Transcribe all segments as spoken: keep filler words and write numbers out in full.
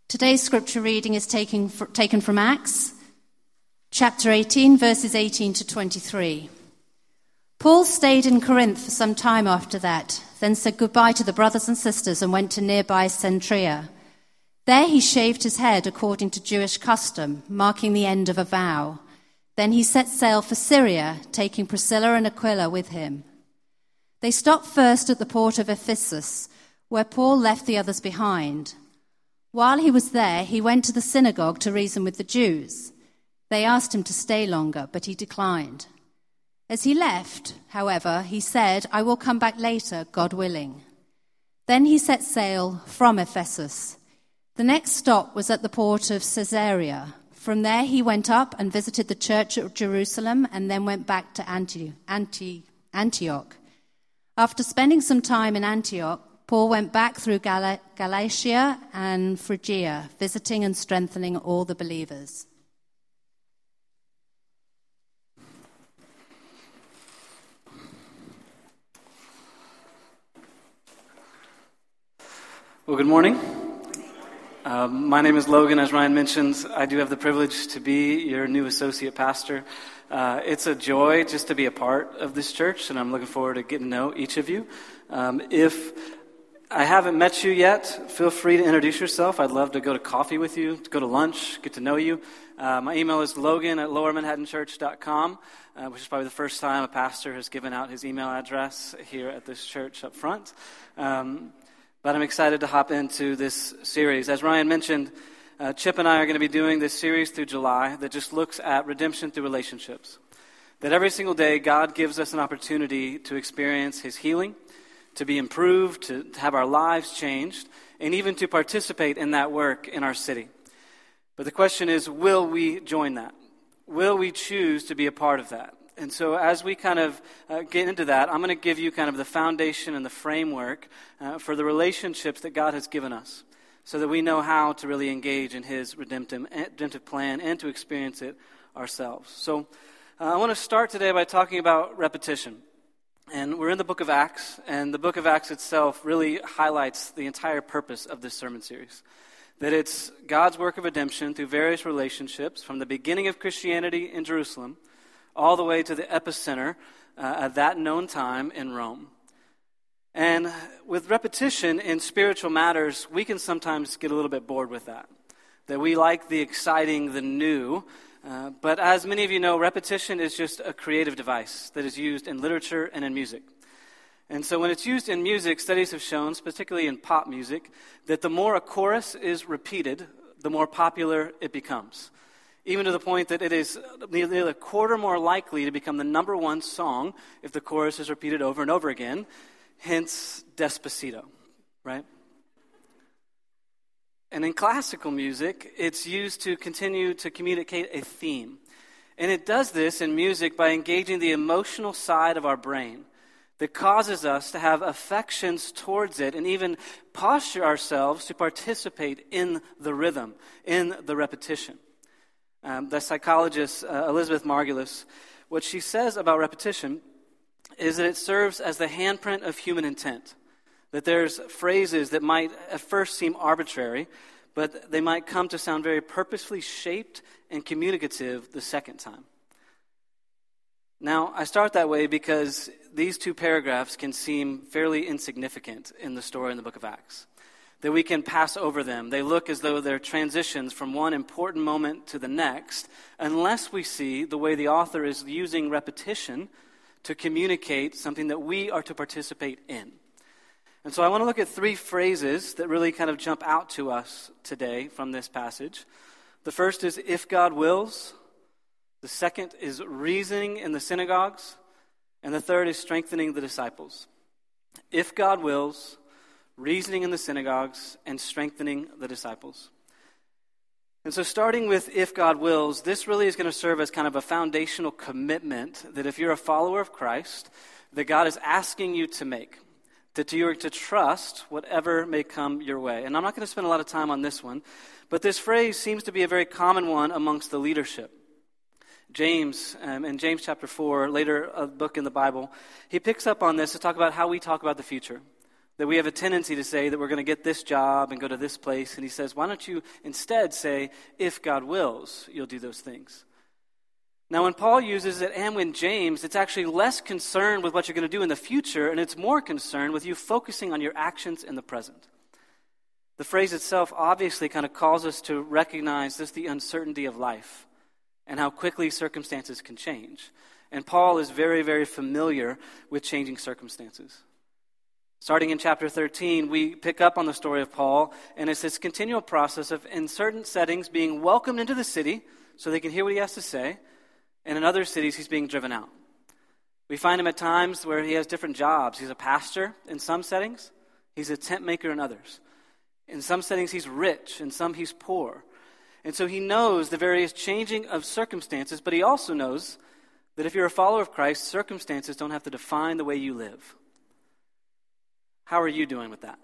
Today's scripture reading is taken taken from Acts, chapter eighteen, verses eighteen to twenty-three. Paul stayed in Corinth for some time after that, then said goodbye to the brothers and sisters and went to nearby Cenchrea. There he shaved his head according to Jewish custom, marking the end of a vow. Then he set sail for Syria, taking Priscilla and Aquila with him. They stopped first at the port of Ephesus, where Paul left the others behind. While he was there, he went to the synagogue to reason with the Jews. They asked him to stay longer, but he declined. As he left, however, he said, "I will come back later, God willing." Then he set sail from Ephesus. The next stop was at the port of Caesarea. From there he went up and visited the church at Jerusalem and then went back to Anti- Anti- Antioch. After spending some time in Antioch, Paul went back through Gal- Galatia and Phrygia, visiting and strengthening all the believers. Well, good morning. Um, my name is Logan. As Ryan mentioned, I do have the privilege to be your new associate pastor. Uh, it's a joy just to be a part of this church, and I'm looking forward to getting to know each of you. Um, if I haven't met you yet, feel free to introduce yourself. I'd love to go to coffee with you, to go to lunch, get to know you. Uh, my email is logan at lower manhattan church dot com, uh, which is probably the first time a pastor has given out his email address here at this church up front. Um, But I'm excited to hop into this series. As Ryan mentioned, uh, Chip and I are going to be doing this series through July that just looks at redemption through relationships. That every single day, God gives us an opportunity to experience His healing, to be improved, to, to have our lives changed, and even to participate in that work in our city. But the question is, will we join that? Will we choose to be a part of that? And so as we kind of uh, get into that, I'm going to give you kind of the foundation and the framework uh, for the relationships that God has given us so that we know how to really engage in His redemptive, redemptive plan and to experience it ourselves. So uh, I want to start today by talking about repetition. And we're in the book of Acts, and the book of Acts itself really highlights the entire purpose of this sermon series. That it's God's work of redemption through various relationships from the beginning of Christianity in Jerusalem all the way to the epicenter uh, at that known time in Rome. And with repetition in spiritual matters, we can sometimes get a little bit bored with that. That we like the exciting, the new. Uh, but as many of you know, repetition is just a creative device that is used in literature and in music. And so when it's used in music, studies have shown, particularly in pop music, that the more a chorus is repeated, the more popular it becomes. Even to the point that it is nearly a quarter more likely to become the number one song if the chorus is repeated over and over again, hence Despacito, right? And in classical music, it's used to continue to communicate a theme. And it does this in music by engaging the emotional side of our brain that causes us to have affections towards it and even posture ourselves to participate in the rhythm, in the repetition. Um, the psychologist uh, Elizabeth Margulis, what she says about repetition is that it serves as the handprint of human intent. That there's phrases that might at first seem arbitrary, but they might come to sound very purposefully shaped and communicative the second time. Now, I start that way because these two paragraphs can seem fairly insignificant in the story in the book of Acts. That we can pass over them. They look as though they're transitions from one important moment to the next, unless we see the way the author is using repetition to communicate something that we are to participate in. And so I want to look at three phrases that really kind of jump out to us today from this passage. The first is, if God wills. The second is reasoning in the synagogues. And the third is strengthening the disciples. If God wills, reasoning in the synagogues, and strengthening the disciples. And so starting with if God wills, this really is going to serve as kind of a foundational commitment that if you're a follower of Christ, that God is asking you to make. That you are to trust whatever may come your way. And I'm not going to spend a lot of time on this one, but this phrase seems to be a very common one amongst the leadership. James, um, in James chapter four, later a book in the Bible, he picks up on this to talk about how we talk about the future. That we have a tendency to say that we're going to get this job and go to this place. And he says, why don't you instead say, if God wills, you'll do those things. Now, when Paul uses it and when James, it's actually less concerned with what you're going to do in the future, and it's more concerned with you focusing on your actions in the present. The phrase itself obviously kind of calls us to recognize just the uncertainty of life and how quickly circumstances can change. And Paul is very, very familiar with changing circumstances. Starting in chapter thirteen, we pick up on the story of Paul, and it's this continual process of, in certain settings, being welcomed into the city so they can hear what he has to say, and in other cities, he's being driven out. We find him at times where he has different jobs. He's a pastor in some settings. He's a tent maker in others. In some settings, he's rich. In some, he's poor. And so he knows the various changing of circumstances, but he also knows that if you're a follower of Christ, circumstances don't have to define the way you live. How are you doing with that?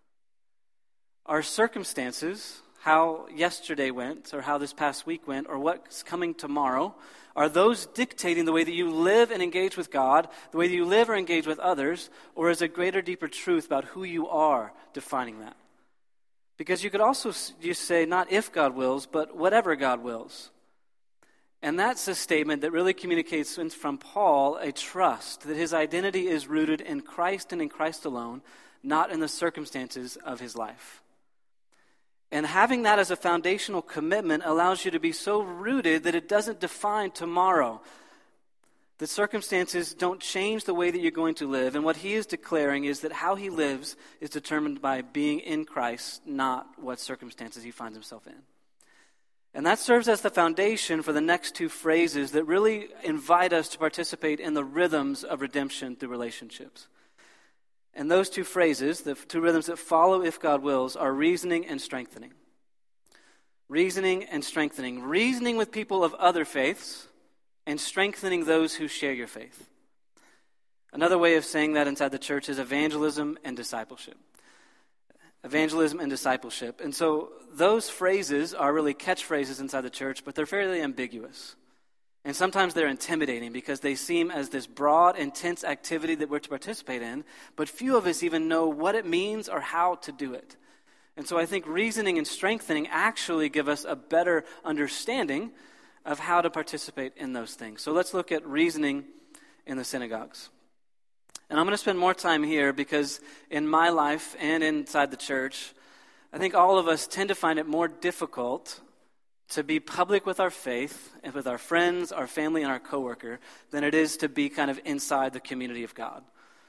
Are circumstances, how yesterday went, or how this past week went, or what's coming tomorrow, are those dictating the way that you live and engage with God, the way that you live or engage with others, or is a greater, deeper truth about who you are defining that? Because you could also just say, not if God wills, but whatever God wills. And that's a statement that really communicates from Paul a trust that his identity is rooted in Christ and in Christ alone, not in the circumstances of his life. And having that as a foundational commitment allows you to be so rooted that it doesn't define tomorrow. The circumstances don't change the way that you're going to live. And what he is declaring is that how he lives is determined by being in Christ, not what circumstances he finds himself in. And that serves as the foundation for the next two phrases that really invite us to participate in the rhythms of redemption through relationships. And those two phrases, the two rhythms that follow if God wills, are reasoning and strengthening. Reasoning and strengthening. Reasoning with people of other faiths and strengthening those who share your faith. Another way of saying that inside the church is evangelism and discipleship. Evangelism and discipleship. And so those phrases are really catchphrases inside the church, but they're fairly ambiguous. And sometimes they're intimidating because they seem as this broad, intense activity that we're to participate in, but few of us even know what it means or how to do it. And so I think reasoning and strengthening actually give us a better understanding of how to participate in those things. So let's look at reasoning in the synagogues. And I'm going to spend more time here because in my life and inside the church, I think all of us tend to find it more difficult to be public with our faith and with our friends, our family, and our coworker than it is to be kind of inside the community of God.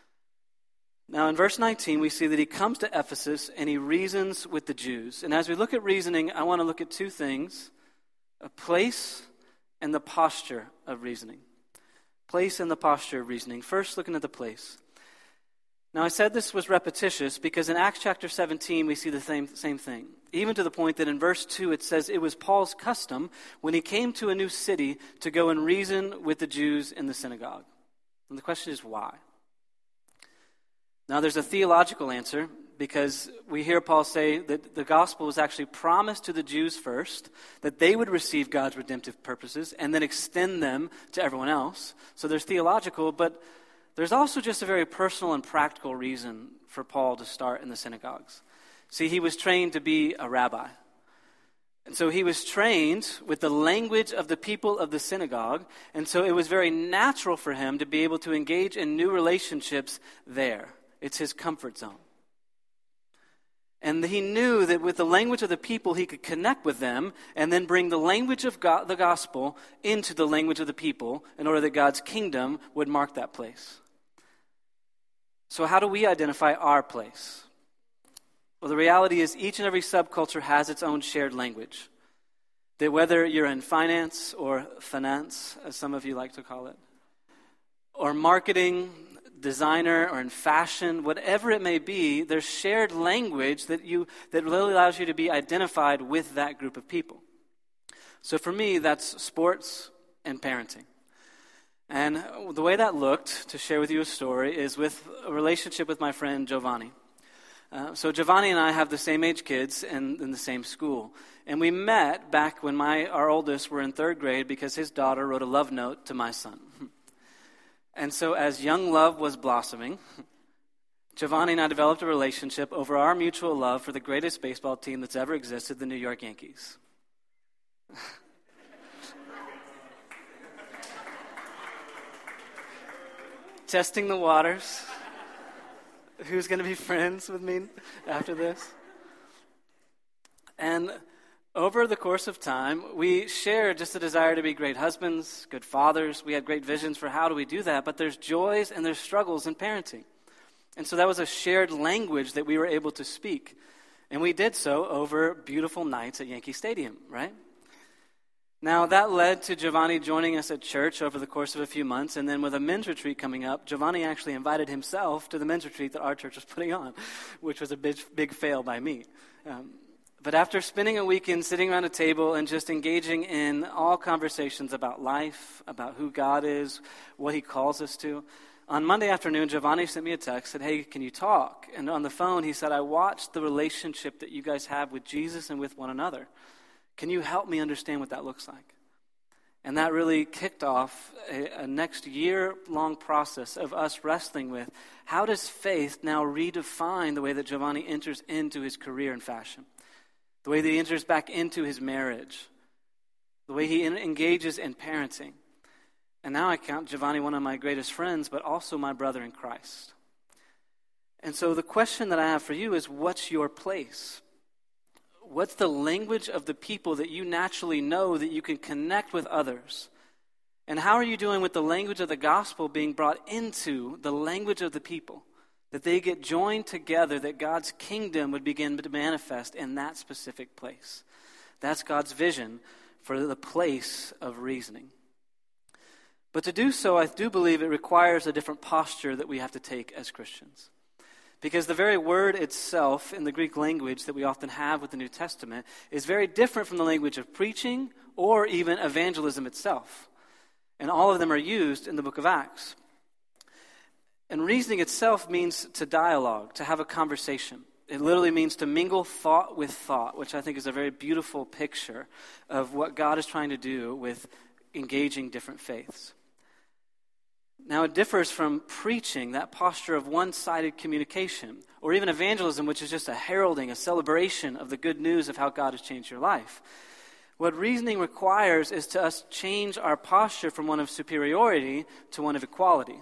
Now in verse nineteen, we see that he comes to Ephesus and he reasons with the Jews. And as we look at reasoning, I want to look at two things: a place and the posture of reasoning. Place and the posture of reasoning. First, looking at the place. Now, I said this was repetitious because in Acts chapter seventeen, we see the same, same thing. Even to the point that in verse two, it says it was Paul's custom when he came to a new city to go and reason with the Jews in the synagogue. And the question is, why? Now, there's a theological answer because we hear Paul say that the gospel was actually promised to the Jews first, that they would receive God's redemptive purposes and then extend them to everyone else. So there's theological, but there's also just a very personal and practical reason for Paul to start in the synagogues. See, he was trained to be a rabbi. And so he was trained with the language of the people of the synagogue, and so it was very natural for him to be able to engage in new relationships there. It's his comfort zone. And he knew that with the language of the people, he could connect with them and then bring the language of God, the gospel into the language of the people in order that God's kingdom would mark that place. So how do we identify our place? Well, the reality is each and every subculture has its own shared language. That whether you're in finance or finance, as some of you like to call it, or marketing, designer, or in fashion, whatever it may be, there's shared language that you that really allows you to be identified with that group of people. So for me, that's sports and parenting. And the way that looked, to share with you a story, is with a relationship with my friend Giovanni. Uh, so Giovanni and I have the same age kids and in the same school. And we met back when my our oldest were in third grade because his daughter wrote a love note to my son. And so as young love was blossoming, Giovanni and I developed a relationship over our mutual love for the greatest baseball team that's ever existed, the New York Yankees. Testing the waters. Who's going to be friends with me after this? And over the course of time, we shared just a desire to be great husbands, good fathers. We had great visions for how do we do that, but there's joys and there's struggles in parenting. And so that was a shared language that we were able to speak. And we did so over beautiful nights at Yankee Stadium, right? Now, that led to Giovanni joining us at church over the course of a few months, and then with a men's retreat coming up, Giovanni actually invited himself to the men's retreat that our church was putting on, which was a big, big fail by me. Um, but after spending a weekend sitting around a table and just engaging in all conversations about life, about who God is, what he calls us to, on Monday afternoon, Giovanni sent me a text, said, hey, can you talk? And on the phone, he said, I watched the relationship that you guys have with Jesus and with one another. Can you help me understand what that looks like? And that really kicked off a, a next year-long process of us wrestling with how does faith now redefine the way that Giovanni enters into his career in fashion, the way that he enters back into his marriage, the way he in, engages in parenting. And now I count Giovanni one of my greatest friends, but also my brother in Christ. And so the question that I have for you is, what's your place? What's the language of the people that you naturally know that you can connect with others? And how are you doing with the language of the gospel being brought into the language of the people? That they get joined together, that God's kingdom would begin to manifest in that specific place. That's God's vision for the place of reasoning. But to do so, I do believe it requires a different posture that we have to take as Christians. Because the very word itself in the Greek language that we often have with the New Testament is very different from the language of preaching or even evangelism itself. And all of them are used in the book of Acts. And reasoning itself means to dialogue, to have a conversation. It literally means to mingle thought with thought, which I think is a very beautiful picture of what God is trying to do with engaging different faiths. Now, it differs from preaching, that posture of one-sided communication, or even evangelism, which is just a heralding, a celebration of the good news of how God has changed your life. What reasoning requires is to us change our posture from one of superiority to one of equality.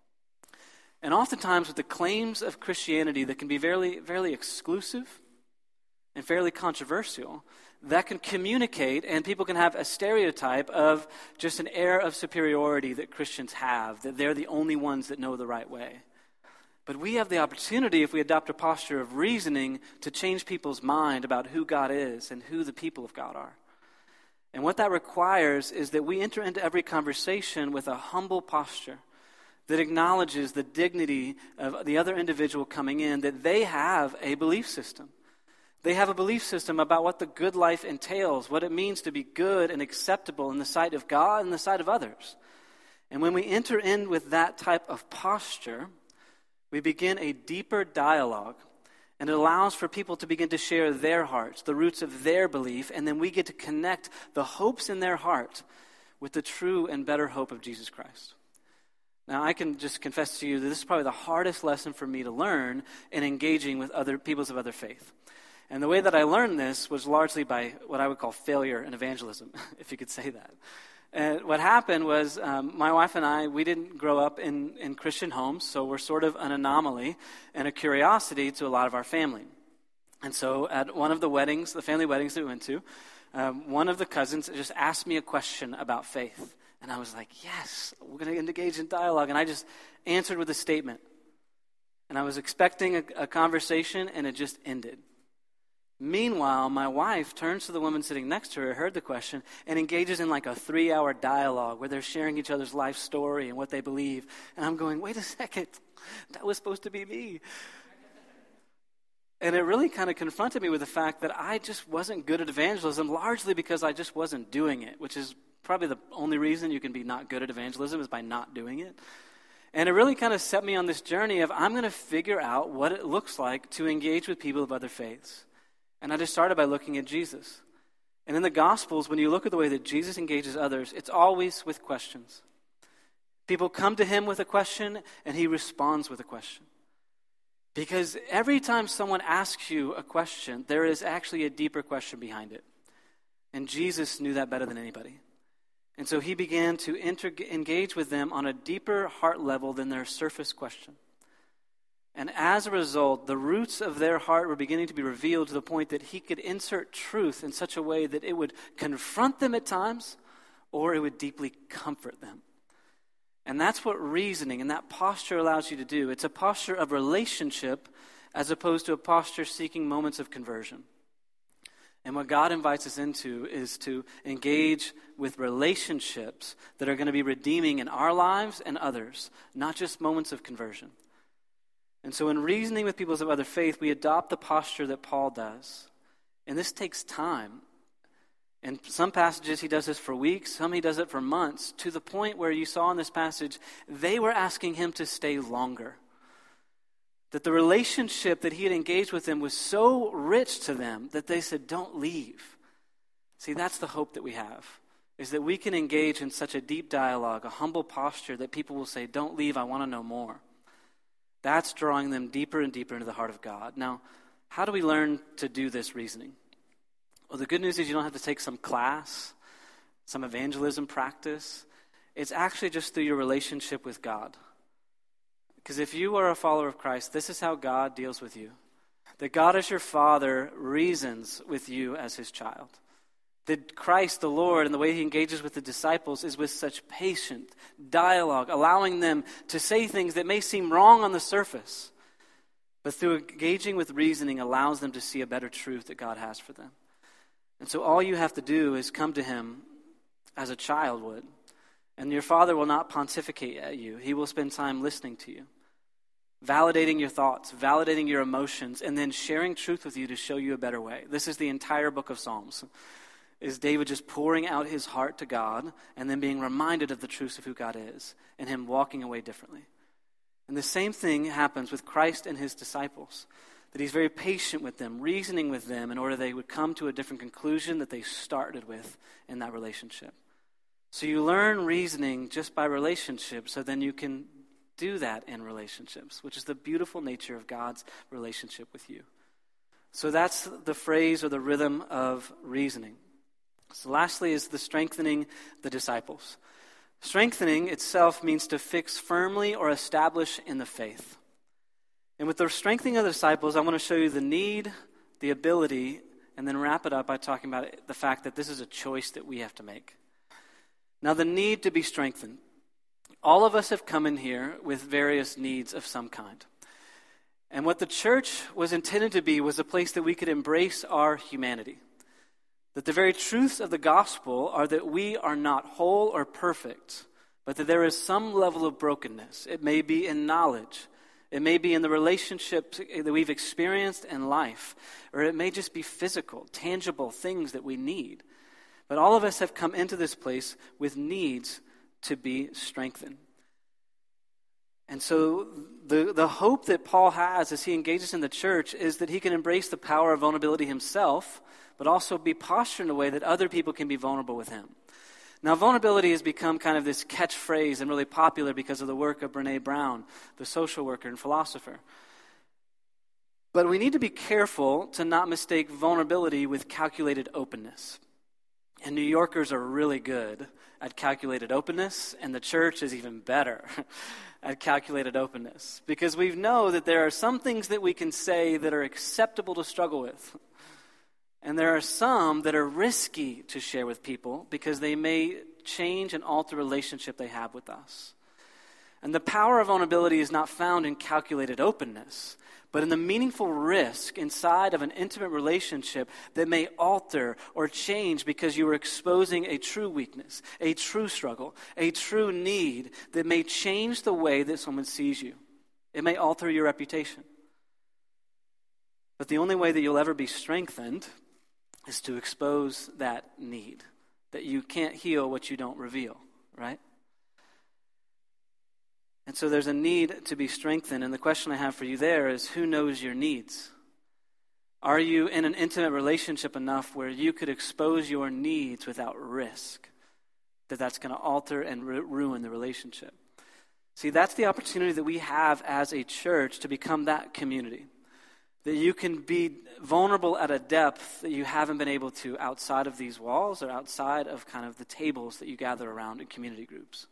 And oftentimes with the claims of Christianity that can be fairly, fairly exclusive and fairly controversial, that can communicate and people can have a stereotype of just an air of superiority that Christians have, that they're the only ones that know the right way. But we have the opportunity, if we adopt a posture of reasoning, to change people's mind about who God is and who the people of God are. And what that requires is that we enter into every conversation with a humble posture that acknowledges the dignity of the other individual coming in, that they have a belief system. They have a belief system about what the good life entails, what it means to be good and acceptable in the sight of God and the sight of others. And when we enter in with that type of posture, we begin a deeper dialogue, and it allows for people to begin to share their hearts, the roots of their belief, and then we get to connect the hopes in their heart with the true and better hope of Jesus Christ. Now, I can just confess to you that this is probably the hardest lesson for me to learn in engaging with other peoples of other faith. And the way that I learned this was largely by what I would call failure in evangelism, if you could say that. And what happened was um, my wife and I, we didn't grow up in, in Christian homes, so we're sort of an anomaly and a curiosity to a lot of our family. And so at one of the weddings, the family weddings that we went to, um, one of the cousins just asked me a question about faith. And I was like, yes, we're going to engage in dialogue. And I just answered with a statement. And I was expecting a, a conversation, and it just ended. Meanwhile, my wife turns to the woman sitting next to her, heard the question, and engages in like a three-hour dialogue where they're sharing each other's life story and what they believe. And I'm going, wait a second, that was supposed to be me. And it really kind of confronted me with the fact that I just wasn't good at evangelism, largely because I just wasn't doing it, which is probably the only reason you can be not good at evangelism is by not doing it. And it really kind of set me on this journey of I'm going to figure out what it looks like to engage with people of other faiths. And I just started by looking at Jesus. And in the Gospels, when you look at the way that Jesus engages others, it's always with questions. People come to him with a question, and he responds with a question. Because every time someone asks you a question, there is actually a deeper question behind it. And Jesus knew that better than anybody. And so he began to inter- engage with them on a deeper heart level than their surface question. And as a result, the roots of their heart were beginning to be revealed to the point that he could insert truth in such a way that it would confront them at times, or it would deeply comfort them. And that's what reasoning and that posture allows you to do. It's a posture of relationship as opposed to a posture seeking moments of conversion. And what God invites us into is to engage with relationships that are going to be redeeming in our lives and others, not just moments of conversion. And so in reasoning with people of other faith, we adopt the posture that Paul does. And this takes time. In some passages, he does this for weeks. Some he does it for months, to the point where you saw in this passage, they were asking him to stay longer. That the relationship that he had engaged with them was so rich to them that they said, don't leave. See, that's the hope that we have, is that we can engage in such a deep dialogue, a humble posture that people will say, don't leave, I want to know more. That's drawing them deeper and deeper into the heart of God. Now, how do we learn to do this reasoning? Well, the good news is you don't have to take some class, some evangelism practice. It's actually just through your relationship with God. Because if you are a follower of Christ, this is how God deals with you. That God as your Father reasons with you as his child. That Christ, the Lord, and the way he engages with the disciples is with such patient dialogue, allowing them to say things that may seem wrong on the surface, but through engaging with reasoning allows them to see a better truth that God has for them. And so all you have to do is come to him as a child would. And your Father will not pontificate at you. He will spend time listening to you, validating your thoughts, validating your emotions, and then sharing truth with you to show you a better way. This is the entire book of Psalms. Is David just pouring out his heart to God and then being reminded of the truth of who God is and him walking away differently. And the same thing happens with Christ and his disciples, that he's very patient with them, reasoning with them in order they would come to a different conclusion that they started with in that relationship. So you learn reasoning just by relationship, so then you can do that in relationships, which is the beautiful nature of God's relationship with you. So that's the phrase or the rhythm of reasoning. So lastly is the strengthening the disciples. Strengthening itself means to fix firmly or establish in the faith. And with the strengthening of the disciples, I want to show you the need, the ability, and then wrap it up by talking about the fact that this is a choice that we have to make. Now, the need to be strengthened. All of us have come in here with various needs of some kind. And what the church was intended to be was a place that we could embrace our humanity. That the very truths of the gospel are that we are not whole or perfect, but that there is some level of brokenness. It may be in knowledge. It may be in the relationships that we've experienced in life. Or it may just be physical, tangible things that we need. But all of us have come into this place with needs to be strengthened. And so the, the hope that Paul has as he engages in the church is that he can embrace the power of vulnerability himself, but also be postured in a way that other people can be vulnerable with him. Now, vulnerability has become kind of this catchphrase and really popular because of the work of Brené Brown, the social worker and philosopher. But we need to be careful to not mistake vulnerability with calculated openness. And New Yorkers are really good at calculated openness, and the church is even better at calculated openness. Because we know that there are some things that we can say that are acceptable to struggle with. And there are some that are risky to share with people because they may change and alter the relationship they have with us. And the power of vulnerability is not found in calculated openness, but in the meaningful risk inside of an intimate relationship that may alter or change because you are exposing a true weakness, a true struggle, a true need that may change the way that someone sees you. It may alter your reputation. But the only way that you'll ever be strengthened is to expose that need, that you can't heal what you don't reveal, right? And so there's a need to be strengthened, and the question I have for you there is, who knows your needs? Are you in an intimate relationship enough where you could expose your needs without risk, that that's going to alter and ru- ruin the relationship? See, that's the opportunity that we have as a church to become that community. That you can be vulnerable at a depth that you haven't been able to outside of these walls or outside of kind of the tables that you gather around in community groups.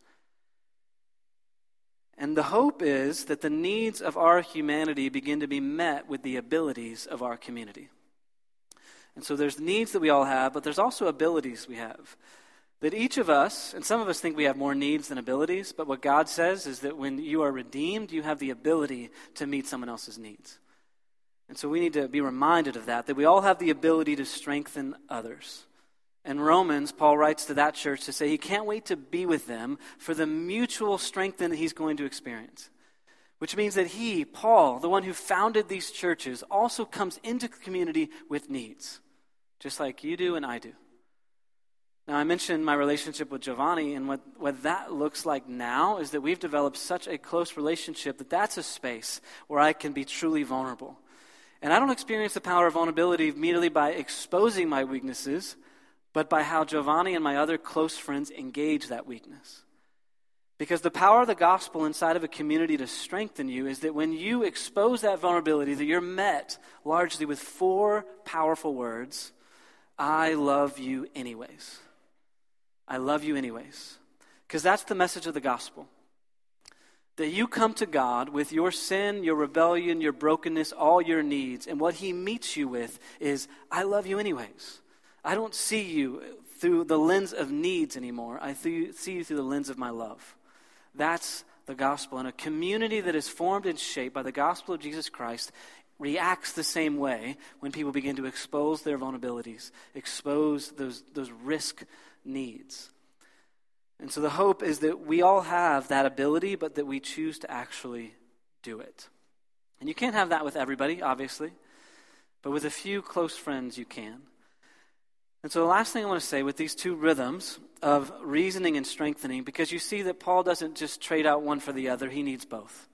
And the hope is that the needs of our humanity begin to be met with the abilities of our community. And so there's needs that we all have, but there's also abilities we have. That each of us, and some of us think we have more needs than abilities, but what God says is that when you are redeemed, you have the ability to meet someone else's needs. And so we need to be reminded of that, that we all have the ability to strengthen others. In Romans, Paul writes to that church to say he can't wait to be with them for the mutual strengthening that he's going to experience. Which means that he, Paul, the one who founded these churches, also comes into the community with needs. Just like you do and I do. Now, I mentioned my relationship with Giovanni, and what, what that looks like now is that we've developed such a close relationship that that's a space where I can be truly vulnerable. And I don't experience the power of vulnerability merely by exposing my weaknesses, but by how Giovanni and my other close friends engage that weakness. Because the power of the gospel inside of a community to strengthen you is that when you expose that vulnerability, that you're met largely with four powerful words: I love you anyways. I love you anyways. Because that's the message of the gospel. That you come to God with your sin, your rebellion, your brokenness, all your needs, and what he meets you with is, I love you anyways. I don't see you through the lens of needs anymore. I th- see you through the lens of my love. That's the gospel. And a community that is formed and shaped by the gospel of Jesus Christ reacts the same way when people begin to expose their vulnerabilities, expose those, those risk needs. And so the hope is that we all have that ability, but that we choose to actually do it. And you can't have that with everybody, obviously, but with a few close friends you can. And so the last thing I want to say with these two rhythms of reasoning and strengthening, because you see that Paul doesn't just trade out one for the other, he needs both.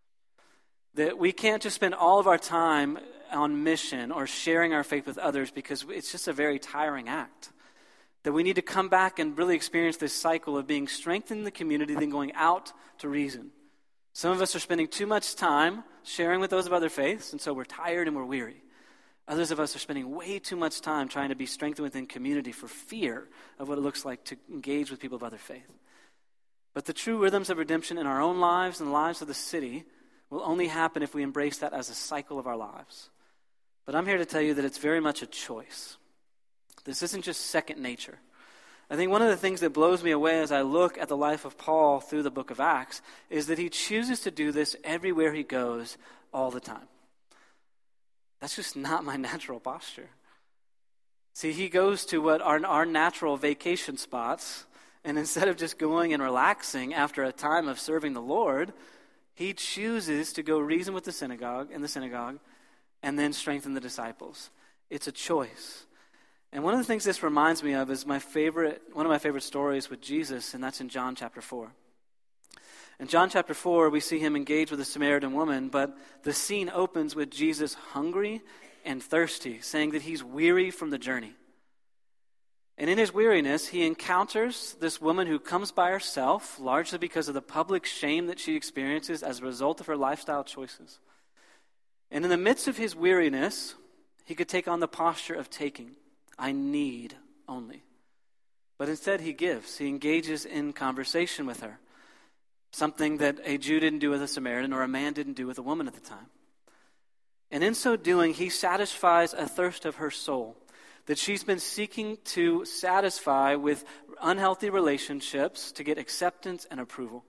That we can't just spend all of our time on mission or sharing our faith with others because it's just a very tiring act. That we need to come back and really experience this cycle of being strengthened in the community, then going out to reason. Some of us are spending too much time sharing with those of other faiths, and so we're tired and we're weary. Others of us are spending way too much time trying to be strengthened within community for fear of what it looks like to engage with people of other faith. But the true rhythms of redemption in our own lives and the lives of the city will only happen if we embrace that as a cycle of our lives. But I'm here to tell you that it's very much a choice. This isn't just second nature. I think one of the things that blows me away as I look at the life of Paul through the book of Acts is that he chooses to do this everywhere he goes all the time. That's just not my natural posture. See, he goes to what are our natural vacation spots, and instead of just going and relaxing after a time of serving the Lord, he chooses to go reason with the synagogue in the synagogue and then strengthen the disciples. It's a choice. And one of the things this reminds me of is my favorite, one of my favorite stories with Jesus, and that's in John chapter four. In John chapter four, we see him engage with a Samaritan woman, but the scene opens with Jesus hungry and thirsty, saying that he's weary from the journey. And in his weariness, he encounters this woman who comes by herself, largely because of the public shame that she experiences as a result of her lifestyle choices. And in the midst of his weariness, he could take on the posture of taking. I need only. But instead he gives. He engages in conversation with her. Something that a Jew didn't do with a Samaritan or a man didn't do with a woman at the time. And in so doing, he satisfies a thirst of her soul that she's been seeking to satisfy with unhealthy relationships to get acceptance and approval.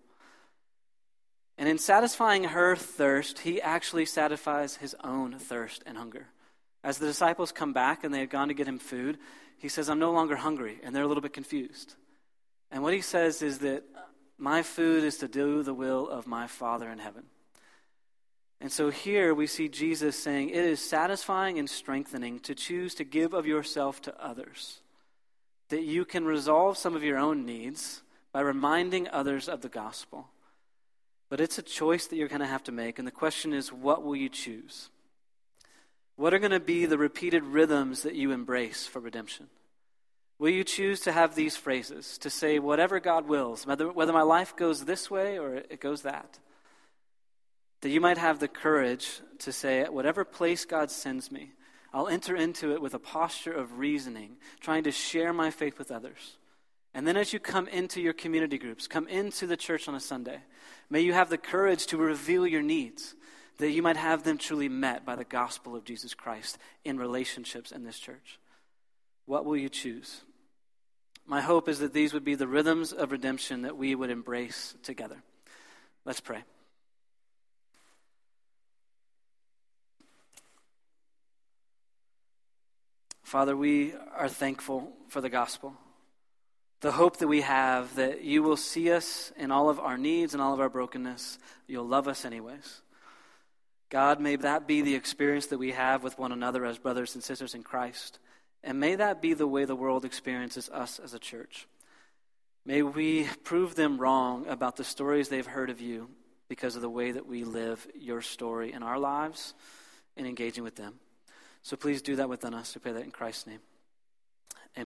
And in satisfying her thirst, he actually satisfies his own thirst and hunger. As the disciples come back and they had gone to get him food, he says, I'm no longer hungry. And they're a little bit confused. And what he says is that my food is to do the will of my Father in heaven. And so here we see Jesus saying, it is satisfying and strengthening to choose to give of yourself to others. That you can resolve some of your own needs by reminding others of the gospel. But it's a choice that you're going to have to make. And the question is, what will you choose? What are going to be the repeated rhythms that you embrace for redemption? Will you choose to have these phrases, to say whatever God wills, whether, whether my life goes this way or it goes that? That you might have the courage to say, at whatever place God sends me, I'll enter into it with a posture of reasoning, trying to share my faith with others. And then as you come into your community groups, come into the church on a Sunday, may you have the courage to reveal your needs, that you might have them truly met by the gospel of Jesus Christ in relationships in this church. What will you choose? My hope is that these would be the rhythms of redemption that we would embrace together. Let's pray. Father, we are thankful for the gospel. The hope that we have that you will see us in all of our needs and all of our brokenness. You'll love us anyways. God, may that be the experience that we have with one another as brothers and sisters in Christ. And may that be the way the world experiences us as a church. May we prove them wrong about the stories they've heard of you because of the way that we live your story in our lives and engaging with them. So please do that within us. We pray that in Christ's name.